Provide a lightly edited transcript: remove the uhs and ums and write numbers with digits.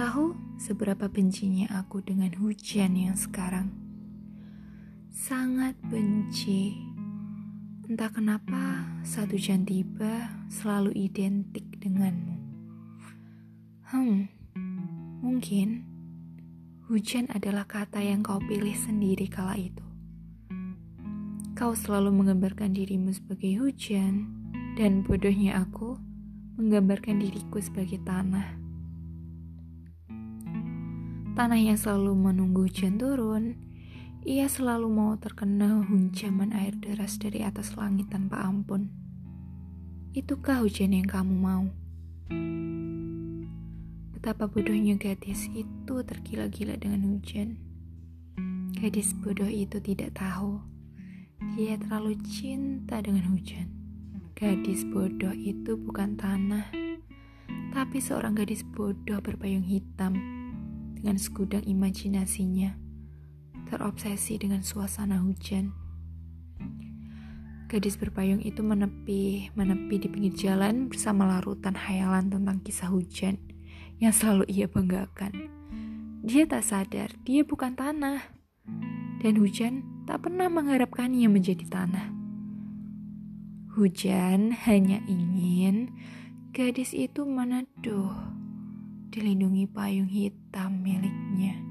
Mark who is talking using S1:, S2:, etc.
S1: tahu seberapa bencinya aku dengan hujan yang sekarang? Sangat benci. Entah kenapa saat hujan tiba selalu identik denganmu. Mungkin hujan adalah kata yang kau pilih sendiri kala itu. Kau selalu menggambarkan dirimu sebagai hujan, dan bodohnya aku menggambarkan diriku sebagai tanah. Tanah yang selalu menunggu hujan turun, ia selalu mau terkena hunjaman air deras dari atas langit tanpa ampun. Itukah hujan yang kamu mau? Betapa bodohnya gadis itu tergila-gila dengan hujan. Gadis bodoh itu tidak tahu, dia terlalu cinta dengan hujan. Gadis bodoh itu bukan tanah, tapi seorang gadis bodoh berpayung hitam dengan segudang imajinasinya, terobsesi dengan suasana hujan. Gadis berpayung itu menepi di pinggir jalan bersama larutan hayalan tentang kisah hujan yang selalu ia banggakan. Dia tak sadar dia bukan tanah, dan hujan tak pernah mengharapkannya menjadi tanah. Hujan hanya ingin gadis itu meneduh, dilindungi payung hitam miliknya.